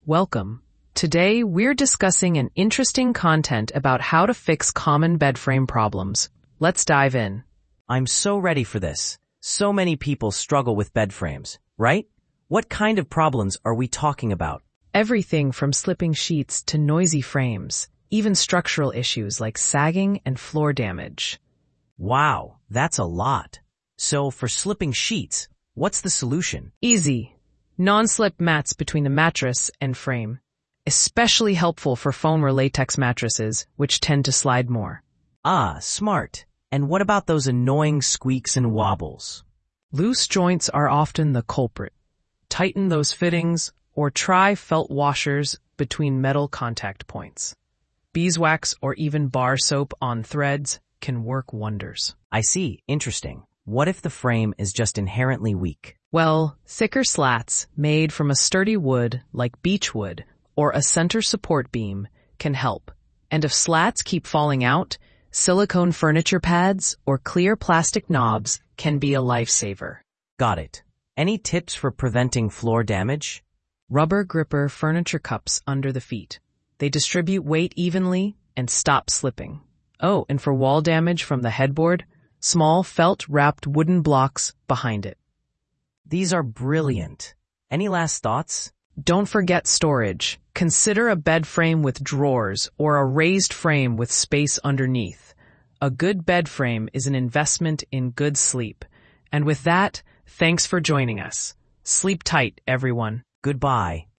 Welcome. Today, we're discussing an interesting content about how to fix common bed frame problems. Let's dive in. I'm so ready for this. So many people struggle with bed frames, right? What kind of problems are we talking about? Everything from slipping sheets to noisy frames, even structural issues like sagging and floor damage. Wow, that's a lot. So for slipping sheets, what's the solution? Easy. Non-slip mats between the mattress and frame. Especially helpful for foam or latex mattresses, which tend to slide more. Ah, smart. And what about those annoying squeaks and wobbles? Loose joints are often the culprit. Tighten those fittings or try felt washers between metal contact points. Beeswax or even bar soap on threads can work wonders. I see. Interesting. What if the frame is just inherently weak? Well, thicker slats made from a sturdy wood like beechwood or a center support beam can help. And if slats keep falling out, silicone furniture pads or clear plastic knobs can be a lifesaver. Got it. Any tips for preventing floor damage? Rubber gripper furniture cups under the feet. They distribute weight evenly and stop slipping. Oh, and for wall damage from the headboard, small felt-wrapped wooden blocks behind it. These are brilliant. Any last thoughts? Don't forget storage. Consider a bed frame with drawers or a raised frame with space underneath. A good bed frame is an investment in good sleep. And with that, thanks for joining us. Sleep tight, everyone. Goodbye.